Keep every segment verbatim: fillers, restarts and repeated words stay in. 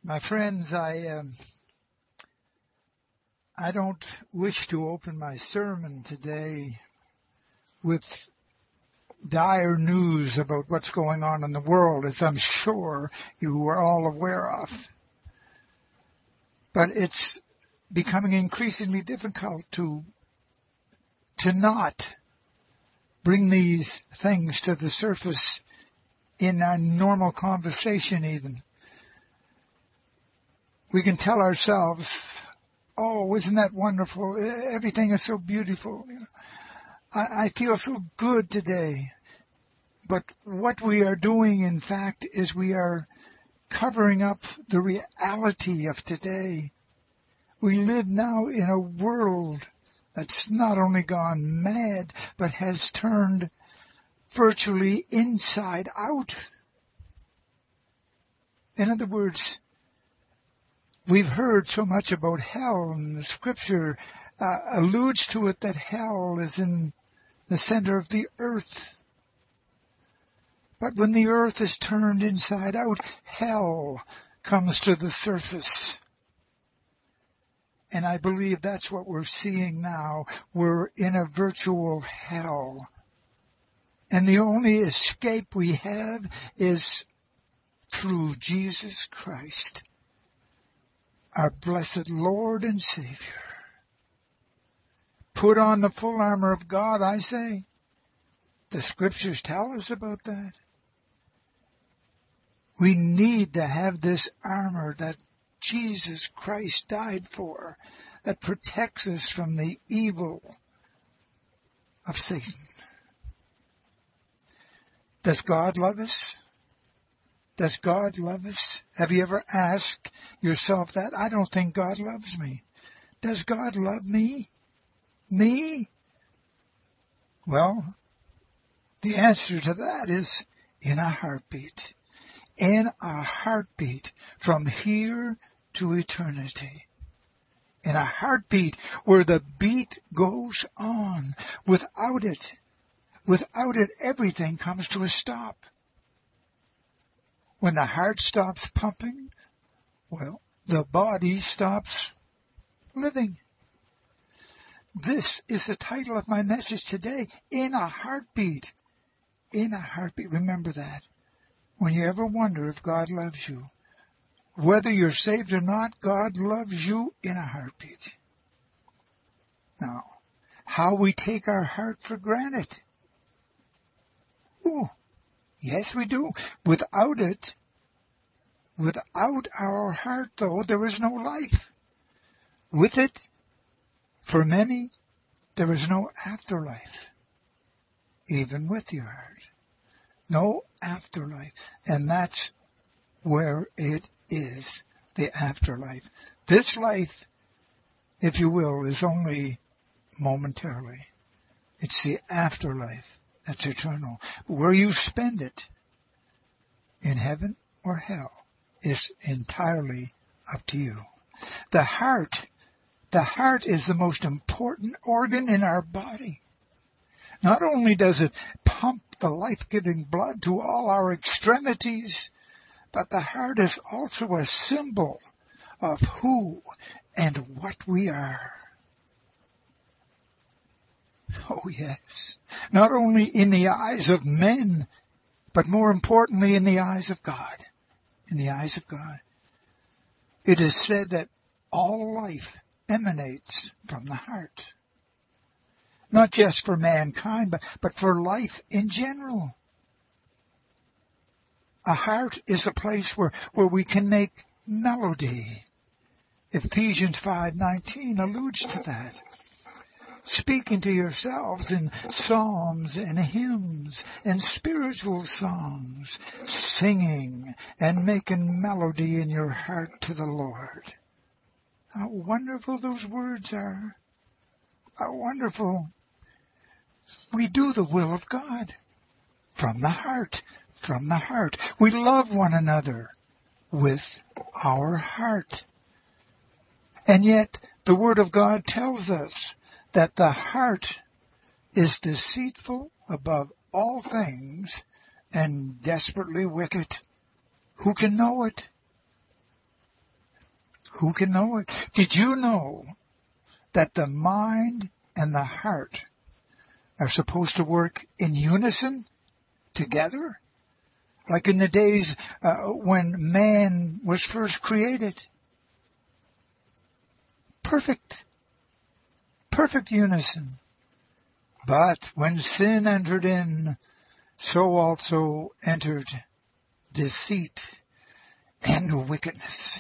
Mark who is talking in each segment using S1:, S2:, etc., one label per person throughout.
S1: My friends, I um, I don't wish to open my sermon today with dire news about what's going on in the world, as I'm sure you are all aware of. But it's becoming increasingly difficult to to not bring these things to the surface in a normal conversation even. We can tell ourselves, oh, isn't that wonderful? Everything is so beautiful. I, I feel so good today. But what we are doing, in fact, is we are covering up the reality of today. We live now in a world that's not only gone mad, but has turned virtually inside out. In other words, we've heard so much about hell, and the Scripture uh, alludes to it that hell is in the center of the earth. But when the earth is turned inside out, hell comes to the surface. And I believe that's what we're seeing now. We're in a virtual hell. And the only escape we have is through Jesus Christ, our blessed Lord and Savior. Put on the full armor of God, I say. The Scriptures tell us about that. We need to have this armor that Jesus Christ died for, that protects us from the evil of Satan. Does God love us? Does God love us? Have you ever asked yourself that? I don't think God loves me. Does God love me? Me? Well, the answer to that is in a heartbeat. In a heartbeat from here to eternity. In a heartbeat where the beat goes on. Without it, without it, everything comes to a stop. When the heart stops pumping, well, the body stops living. This is the title of my message today, In a Heartbeat. In a heartbeat. Remember that. When you ever wonder if God loves you, whether you're saved or not, God loves you in a heartbeat. Now, how we take our heart for granted. Ooh, yes, we do. Without it, without our heart, though, there is no life. With it, for many, there is no afterlife, even with your heart. No afterlife. And that's where it is, the afterlife. This life, if you will, is only momentarily. It's the afterlife that's eternal. Where you spend it, in heaven or hell, is entirely up to you. The heart, the heart is the most important organ in our body. Not only does it pump the life-giving blood to all our extremities, but the heart is also a symbol of who and what we are. Oh, yes. Not only in the eyes of men, but more importantly in the eyes of God. In the eyes of God. It is said that all life emanates from the heart. Not just for mankind, but, but for life in general. A heart is a place where, where we can make melody. Ephesians five nineteen alludes to that. Speaking to yourselves in psalms and hymns and spiritual songs, singing and making melody in your heart to the Lord. How wonderful those words are. How wonderful. We do the will of God from the heart, from the heart. We love one another with our heart. And yet, the Word of God tells us that the heart is deceitful above all things and desperately wicked. Who can know it? Who can know it? Did you know that the mind and the heart are supposed to work in unison together? Like in the days uh, when man was first created. Perfect. Perfect unison. But when sin entered in, so also entered deceit and wickedness.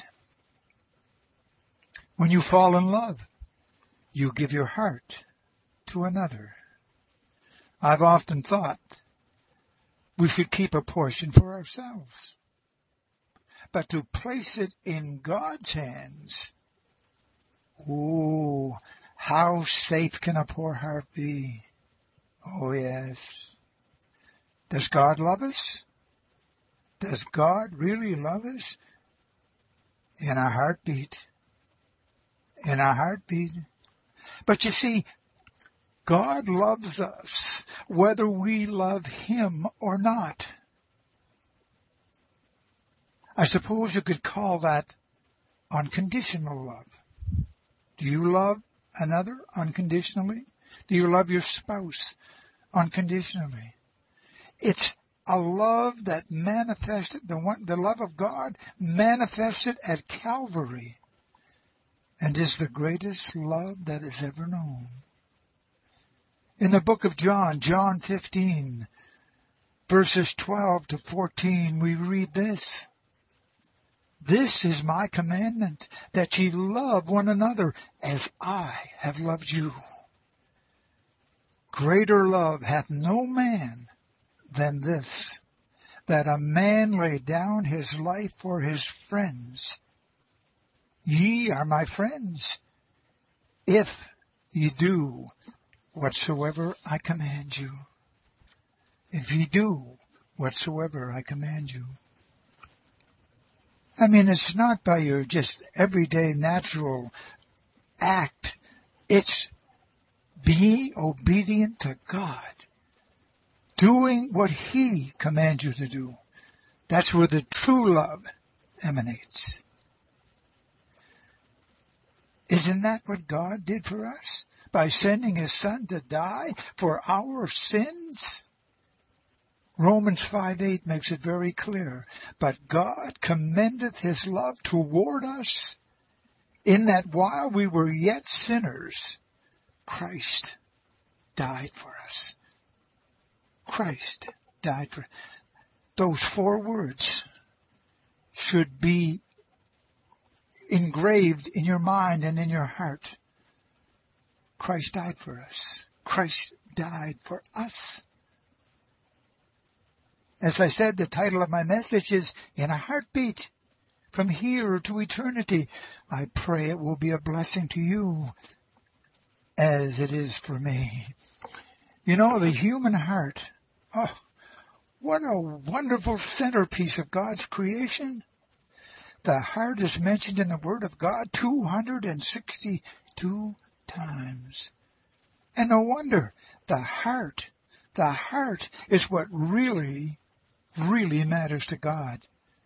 S1: When you fall in love, you give your heart to another. I've often thought we should keep a portion for ourselves. But to place it in God's hands, oh, how safe can a poor heart be? Oh, yes. Does God love us? Does God really love us? In a heartbeat. In a heartbeat. But you see, God loves us whether we love Him or not. I suppose you could call that unconditional love. Do you love another unconditionally? Do you love your spouse unconditionally? It's a love that manifested, the one, the love of God manifested at Calvary, and is the greatest love that is ever known. In the book of John, John fifteen, verses twelve to fourteen, we read this. This is my commandment, that ye love one another as I have loved you. Greater love hath no man than this, that a man lay down his life for his friends. Ye are my friends, if ye do whatsoever I command you. If ye do whatsoever I command you. I mean, it's not by your just everyday natural act. It's being obedient to God. Doing what He commands you to do. That's where the true love emanates. Isn't that what God did for us? By sending His Son to die for our sins? Romans five eight makes it very clear. But God commendeth His love toward us, in that while we were yet sinners, Christ died for us. Christ died for us. Those four words should be engraved in your mind and in your heart. Christ died for us. Christ died for us. As I said, the title of my message is In a Heartbeat, From Here to Eternity. I pray it will be a blessing to you as it is for me. You know, the human heart, oh, what a wonderful centerpiece of God's creation. The heart is mentioned in the Word of God two hundred sixty-two times. And no wonder, the heart, the heart is what really, really matters to God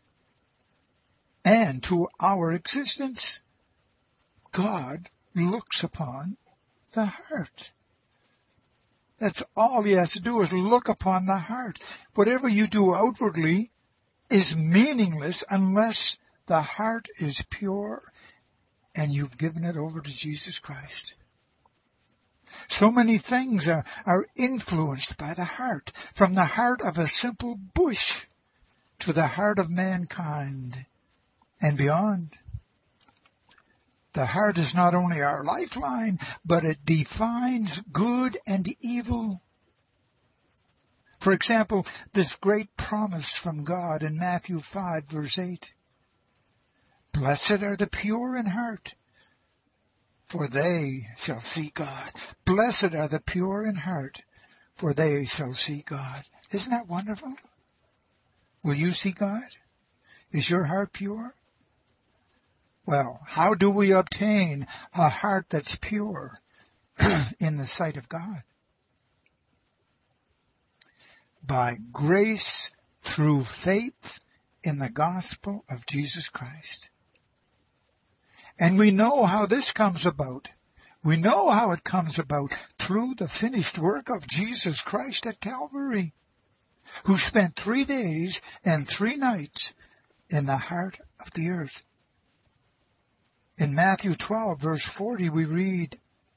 S1: and to our existence. God looks upon the heart. That's all He has to do, is look upon the heart. Whatever you do outwardly is meaningless unless the heart is pure and you've given it over to Jesus Christ. So many things are, are influenced by the heart, from the heart of a simple bush to the heart of mankind and beyond. The heart is not only our lifeline, but it defines good and evil. For example, this great promise from God in Matthew five, verse eight. Blessed are the pure in heart, for they shall see God. Blessed are the pure in heart, for they shall see God. Isn't that wonderful? Will you see God? Is your heart pure? Well, how do we obtain a heart that's pure in the sight of God? By grace through faith in the gospel of Jesus Christ. And we know how this comes about. We know how it comes about through the finished work of Jesus Christ at Calvary, who spent three days and three nights in the heart of the earth. In Matthew twelve, verse forty, we read,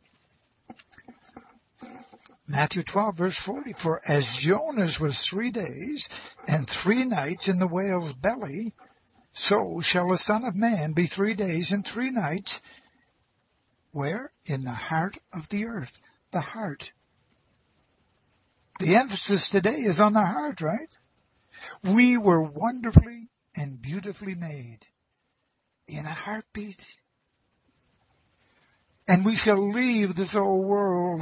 S1: Matthew twelve, verse forty, for as Jonas was three days and three nights in the whale's belly, so shall the Son of Man be three days and three nights. Where? In the heart of the earth. The heart. The emphasis today is on the heart, right? We were wonderfully and beautifully made in a heartbeat. And we shall leave this old world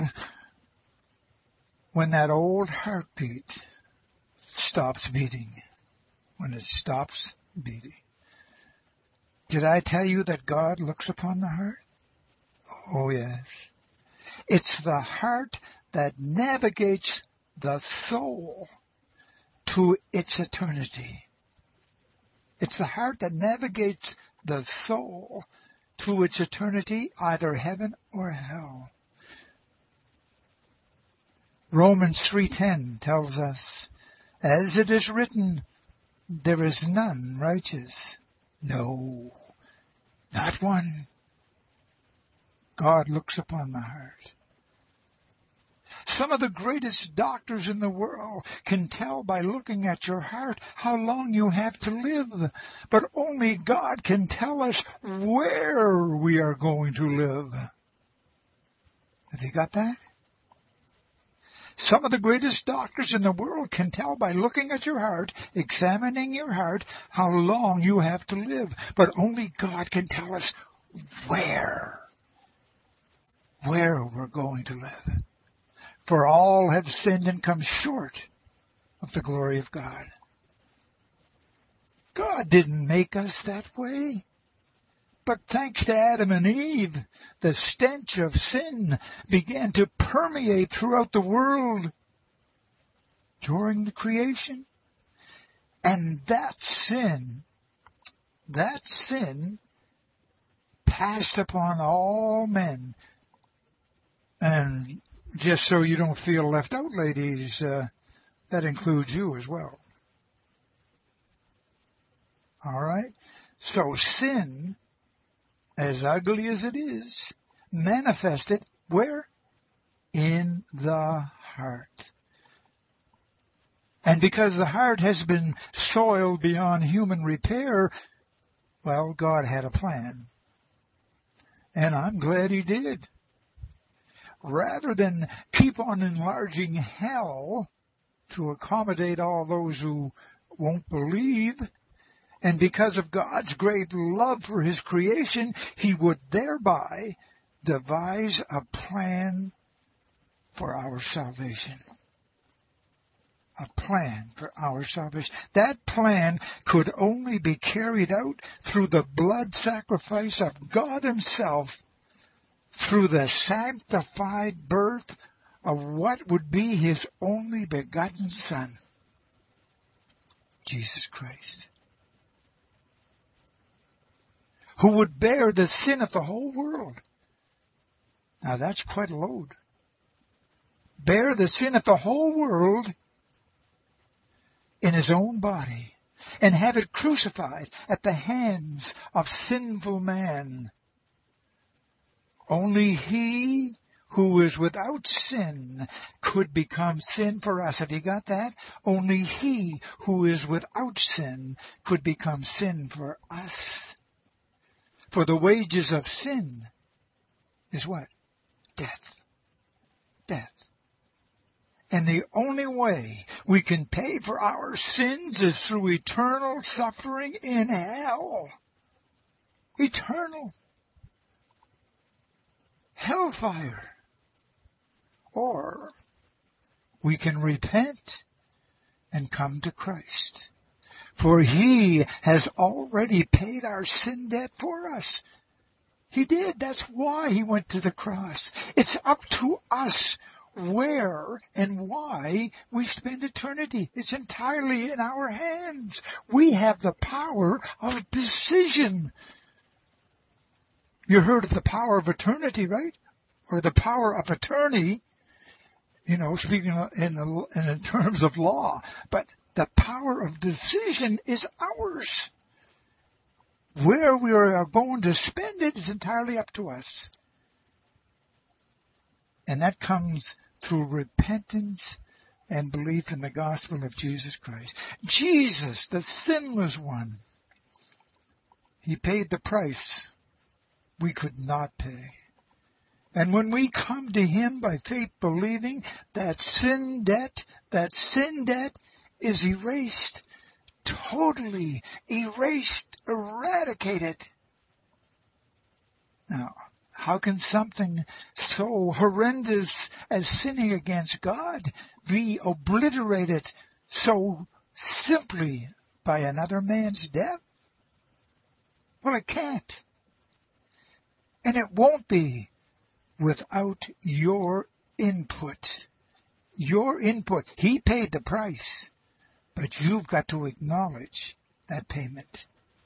S1: when that old heartbeat stops beating. When it stops beating. Did I tell you that God looks upon the heart? Oh, yes. It's the heart that navigates the soul to its eternity. It's the heart that navigates the soul to its eternity, either heaven or hell. Romans three ten tells us, as it is written, there is none righteous. No, not one. God looks upon the heart. Some of the greatest doctors in the world can tell by looking at your heart how long you have to live. But only God can tell us where we are going to live. Have you got that? Some of the greatest doctors in the world can tell by looking at your heart, examining your heart, how long you have to live. But only God can tell us where. Where we're going to live. For all have sinned and come short of the glory of God. God didn't make us that way. But thanks to Adam and Eve, the stench of sin began to permeate throughout the world during the creation. And that sin, that sin passed upon all men. And just so you don't feel left out, ladies, uh, that includes you as well. All right? So sin, as ugly as it is, manifested where? In the heart. And because the heart has been soiled beyond human repair, well, God had a plan. And I'm glad He did. Rather than keep on enlarging hell to accommodate all those who won't believe, and because of God's great love for His creation, He would thereby devise a plan for our salvation. A plan for our salvation. That plan could only be carried out through the blood sacrifice of God Himself, through the sanctified birth of what would be His only begotten Son, Jesus Christ, who would bear the sin of the whole world. Now that's quite a load. Bear the sin of the whole world in His own body and have it crucified at the hands of sinful man. Only He who is without sin could become sin for us. Have you got that? Only He who is without sin could become sin for us. For the wages of sin is what? Death. Death. And the only way we can pay for our sins is through eternal suffering in hell. Eternal. Hellfire. Or we can repent and come to Christ. For He has already paid our sin debt for us. He did. That's why He went to the cross. It's up to us where and why we spend eternity. It's entirely in our hands. We have the power of decision. You heard of the power of eternity, right? Or the power of attorney, you know, speaking in, the, in terms of law. But the power of decision is ours. Where we are going to spend it is entirely up to us. And that comes through repentance and belief in the gospel of Jesus Christ. Jesus, the sinless one, he paid the price we could not pay. And when we come to him by faith believing, that sin debt, that sin debt is erased, totally erased, eradicated. Now, how can something so horrendous as sinning against God be obliterated so simply by another man's death? Well, it can't. And it won't be without your input. Your input. He paid the price, but you've got to acknowledge that payment.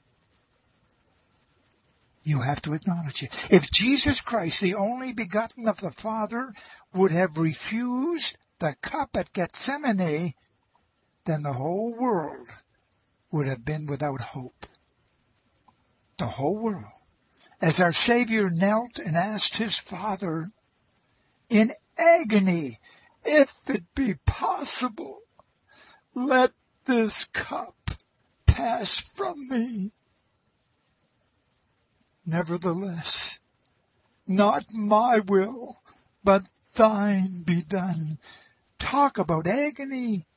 S1: You have to acknowledge it. If Jesus Christ, the only begotten of the Father, would have refused the cup at Gethsemane, then the whole world would have been without hope. The whole world. As our Savior knelt and asked his Father in agony, if it be possible, let this cup pass from me. Nevertheless, not my will, but thine be done. Talk about agony.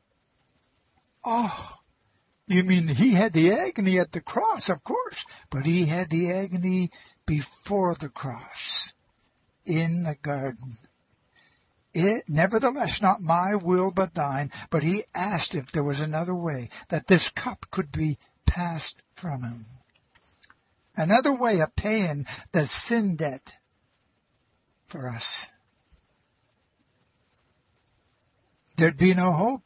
S1: Oh, you mean he had the agony at the cross, of course, but he had the agony before the cross, in the garden. It, nevertheless, not my will, but thine. But he asked if there was another way, that this cup could be passed from him. Another way of paying the sin debt for us. There'd be no hope.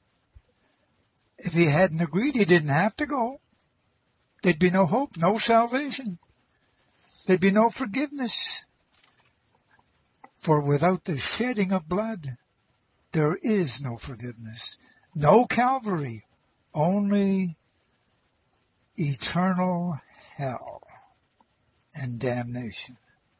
S1: If he hadn't agreed, he didn't have to go. There'd be no hope, no salvation. There'd be no forgiveness. For without the shedding of blood, there is no forgiveness. No Calvary, only eternal hell and damnation.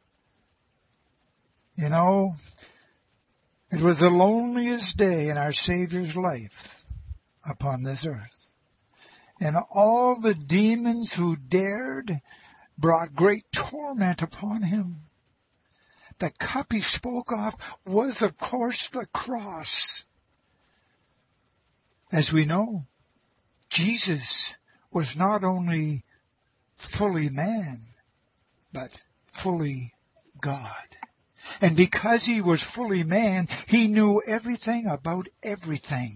S1: You know, it was the loneliest day in our Savior's life upon this earth. And all the demons who dared brought great torment upon him. The cup he spoke of was, of course, the cross. As we know, Jesus was not only fully man, but fully God. And because he was fully man, he knew everything about everything.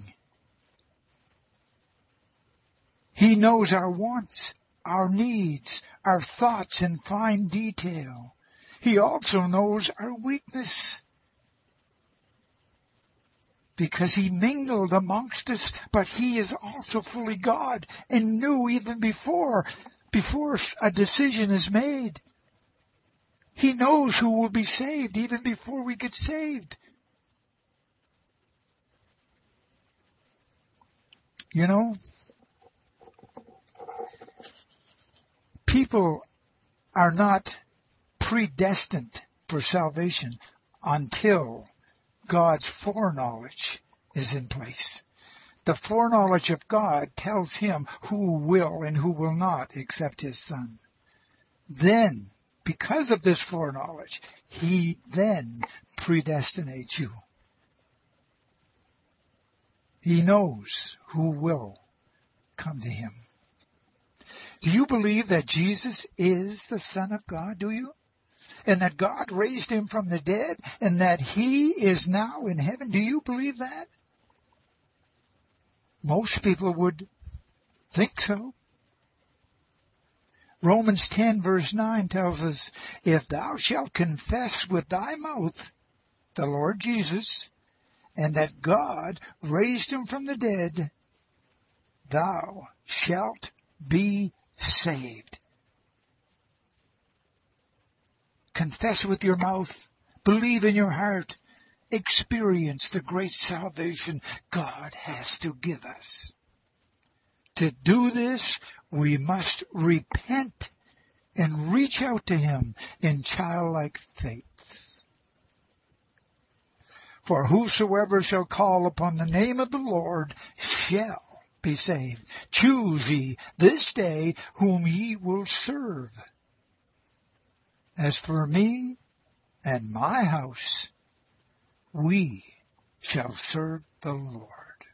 S1: He knows our wants, our needs, our thoughts in fine detail. He also knows our weakness. Because he mingled amongst us, but he is also fully God and knew even before, before a decision is made. He knows who will be saved even before we get saved. You know, people are not predestined for salvation until God's foreknowledge is in place. The foreknowledge of God tells him who will and who will not accept his Son. Then, because of this foreknowledge, he then predestinates you. He knows who will come to him. Do you believe that Jesus is the Son of God? Do you? And that God raised him from the dead, and that he is now in heaven? Do you believe that? Most people would think so. Romans ten verse nine tells us, if thou shalt confess with thy mouth the Lord Jesus, and that God raised him from the dead, thou shalt be saved. confess with your mouth, believe in your heart, experience the great salvation God has to give us. To do this, we must repent and reach out to Him in childlike faith. For whosoever shall call upon the name of the Lord shall be saved. Choose ye this day whom ye will serve. As for me and my house, we shall serve the Lord.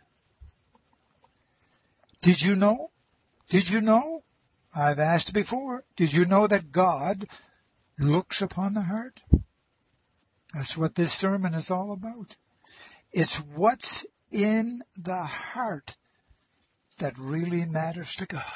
S1: Did you know? Did you know? I've asked before. Did you know that God looks upon the heart? That's what this sermon is all about. It's what's in the heart that really matters to God.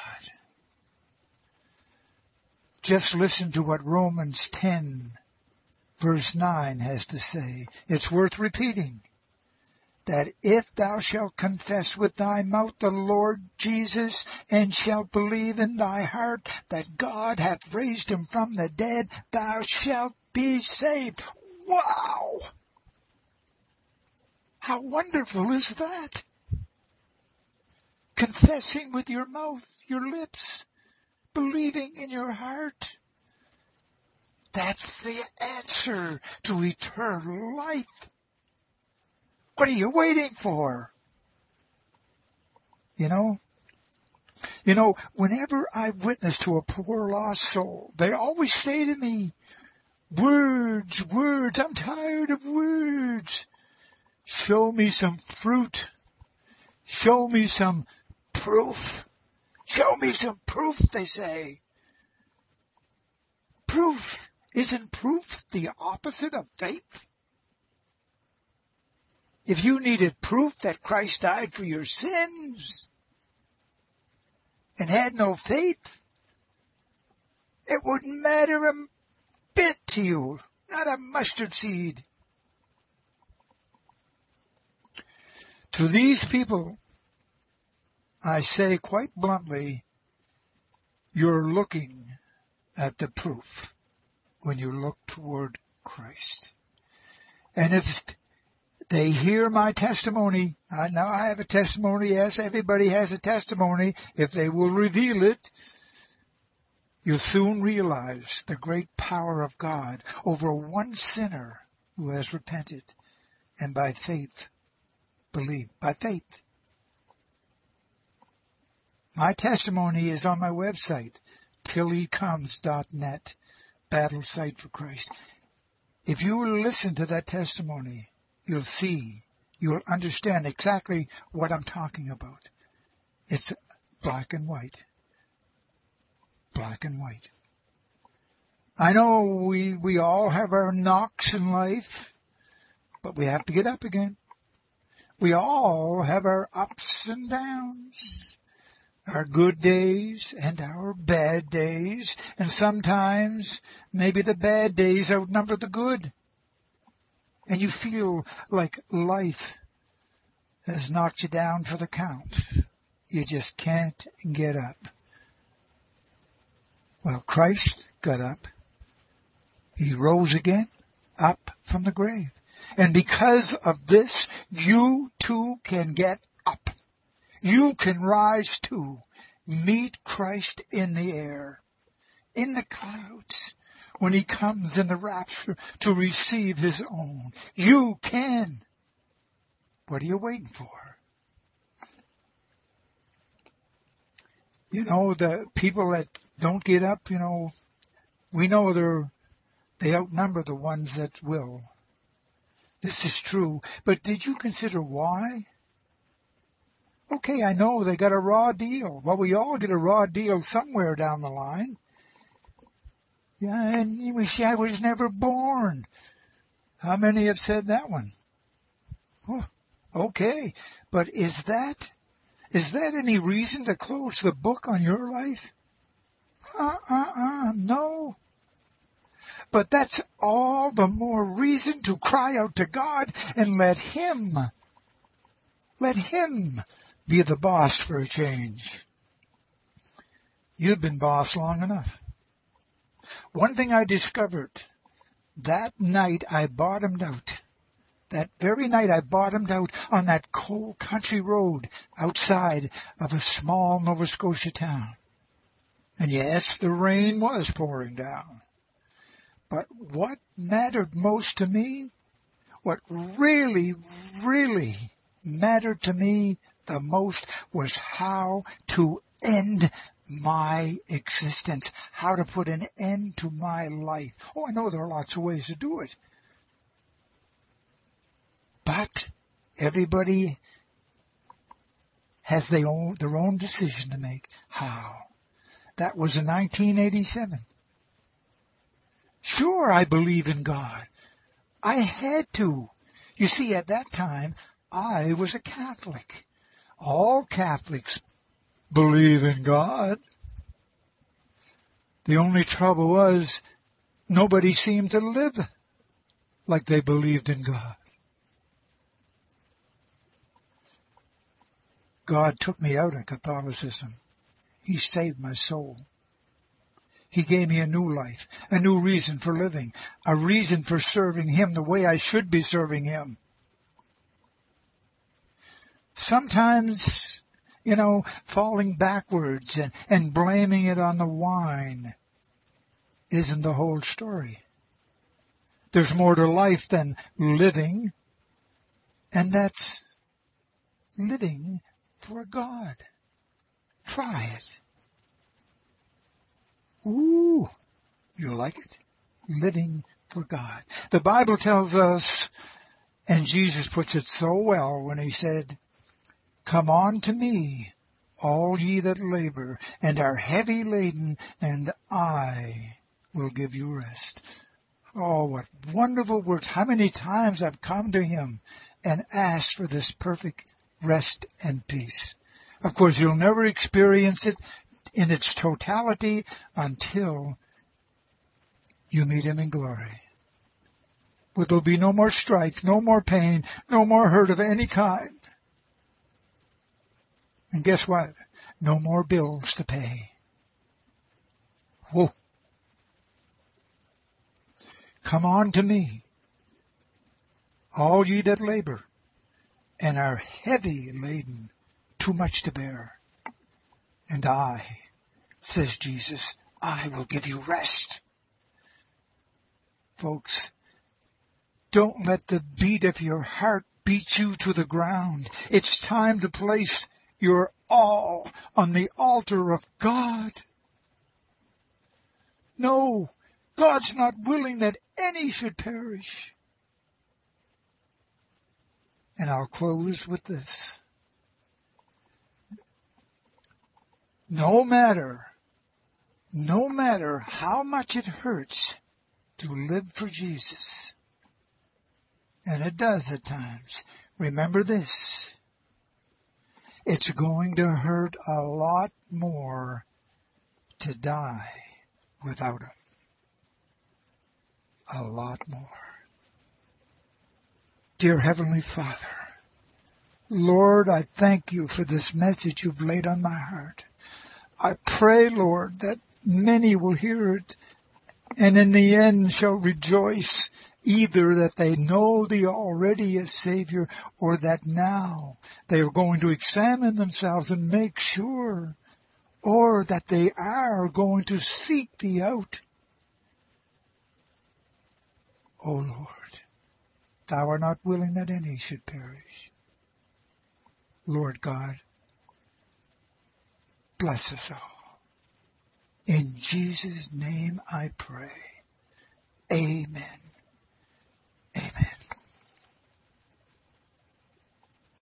S1: Just listen to what Romans ten, verse nine has to say. It's worth repeating. That if thou shalt confess with thy mouth the Lord Jesus, and shalt believe in thy heart that God hath raised him from the dead, thou shalt be saved. Wow! How wonderful is that? Confessing with your mouth, your lips, believing in your heart. That's the answer to eternal life. What are you waiting for? You know, you know, whenever I witness to a poor lost soul, they always say to me, words, words, I'm tired of words. Show me some fruit. Show me some proof. Show me some proof, they say. Proof. Isn't proof the opposite of faith? If you needed proof that Christ died for your sins and had no faith, it wouldn't matter a bit to you, not a mustard seed. To these people, I say quite bluntly, you're looking at the proof when you look toward Christ. And if they hear my testimony, I know I have a testimony, yes, everybody has a testimony. If they will reveal it, you'll soon realize the great power of God over one sinner who has repented and by faith believed. By faith. My testimony is on my website, till he comes dot net, Battle Site for Christ. If you will listen to that testimony, you'll see, you'll understand exactly what I'm talking about. It's black and white. Black and white. I know we, we all have our knocks in life, but we have to get up again. We all have our ups and downs, our good days and our bad days, and sometimes maybe the bad days outnumber the good. And you feel like life has knocked you down for the count. You just can't get up. Well, Christ got up. He rose again, up from the grave. And because of this, you too can get up. You can rise too. Meet Christ in the air, in the clouds, when he comes in the rapture to receive his own. You can. What are you waiting for? You know, the people that don't get up, you know, we know they're, they outnumber the ones that will. This is true. But did you consider why? Okay, I know they got a raw deal. Well, we all get a raw deal somewhere down the line. Yeah, and you wish I was never born. How many have said that one? Oh, okay, but is that is that any reason to close the book on your life? Uh-uh-uh, no. But that's all the more reason to cry out to God and let Him, let Him be the boss for a change. You've been boss long enough. One thing I discovered That night I bottomed out. That very night I bottomed out on that cold country road outside of a small Nova Scotia town. And yes, the rain was pouring down. But what mattered most to me, what really, really mattered to me the most was how to end my existence, how to put an end to my life. Oh, I know there are lots of ways to do it. But everybody has their own, their own decision to make. How? That was in nineteen eighty-seven. Sure, I believe in God. I had to. You see, at that time, I was a Catholic. All Catholics believe in God. The only trouble was nobody seemed to live like they believed in God. God took me out of Catholicism. He saved my soul. He gave me a new life, a new reason for living, a reason for serving Him the way I should be serving Him. Sometimes, you know, falling backwards and, and blaming it on the wine isn't the whole story. There's more to life than living, and that's living for God. Try it. Ooh, you like it? Living for God. The Bible tells us, and Jesus puts it so well when He said, "Come on to me, all ye that labor and are heavy laden, and I will give you rest." Oh, what wonderful words. How many times I've come to Him and asked for this perfect rest and peace. Of course, you'll never experience it in its totality until you meet Him in glory. Where there'll be no more strife, no more pain, no more hurt of any kind. And guess what? No more bills to pay. Whoa. Come on to me, all ye that labor and are heavy laden, too much to bear. And I, says Jesus, I will give you rest. Folks, don't let the beat of your heart beat you to the ground. It's time to place your all on the altar of God. No, God's not willing that any should perish. And I'll close with this. No matter, no matter how much it hurts to live for Jesus, and it does at times, remember this. It's going to hurt a lot more to die without Him. A lot more. Dear Heavenly Father, Lord, I thank You for this message You've laid on my heart. I pray, Lord, that many will hear it and in the end shall rejoice, either that they know Thee already as Savior, or that now they are going to examine themselves and make sure, or that they are going to seek Thee out. O Lord, Thou art not willing that any should perish. Lord God, bless us all. In Jesus' name I pray.